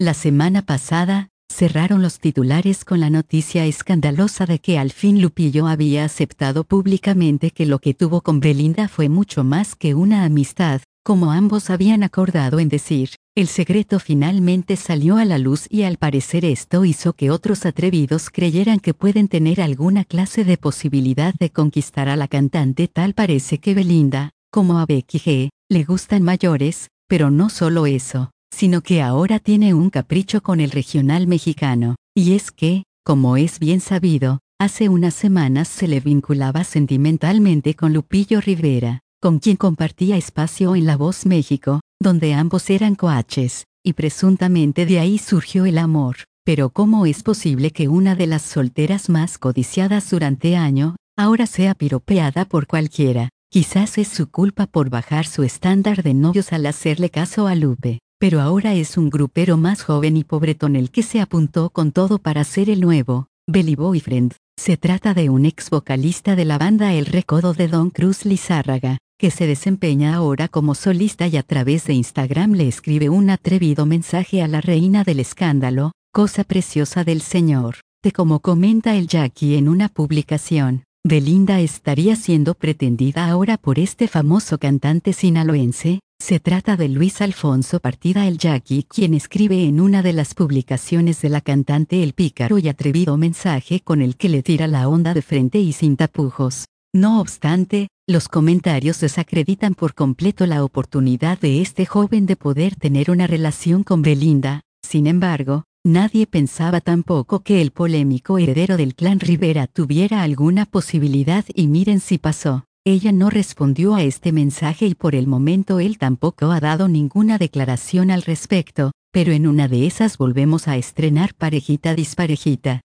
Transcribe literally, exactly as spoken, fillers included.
La semana pasada, cerraron los titulares con la noticia escandalosa de que al fin Lupillo había aceptado públicamente que lo que tuvo con Belinda fue mucho más que una amistad, como ambos habían acordado en decir. El secreto finalmente salió a la luz y al parecer esto hizo que otros atrevidos creyeran que pueden tener alguna clase de posibilidad de conquistar a la cantante. Tal parece que Belinda, como a Becky G, le gustan mayores, pero no solo eso, sino que ahora tiene un capricho con el regional mexicano, y es que, como es bien sabido, hace unas semanas se le vinculaba sentimentalmente con Lupillo Rivera, con quien compartía espacio en La Voz México, donde ambos eran coaches, y presuntamente de ahí surgió el amor. Pero ¿cómo es posible que una de las solteras más codiciadas durante años, ahora sea piropeada por cualquiera? Quizás es su culpa por bajar su estándar de novios al hacerle caso a Lupe, pero ahora es un grupero más joven y pobretón el que se apuntó con todo para ser el nuevo Belly Boyfriend. Se trata de un ex vocalista de la banda El Recodo de Don Cruz Lizárraga, que se desempeña ahora como solista y a través de Instagram le escribe un atrevido mensaje a la reina del escándalo, cosa preciosa del señor. De como comenta el Jackie en una publicación, Belinda estaría siendo pretendida ahora por este famoso cantante sinaloense. Se trata de Luis Alfonso Partida el Jackie, quien escribe en una de las publicaciones de la cantante el pícaro y atrevido mensaje con el que le tira la onda de frente y sin tapujos. No obstante, los comentarios desacreditan por completo la oportunidad de este joven de poder tener una relación con Belinda. Sin embargo, nadie pensaba tampoco que el polémico heredero del clan Rivera tuviera alguna posibilidad y miren si pasó. Ella no respondió a este mensaje y por el momento él tampoco ha dado ninguna declaración al respecto, pero en una de esas volvemos a estrenar Parejita Disparejita.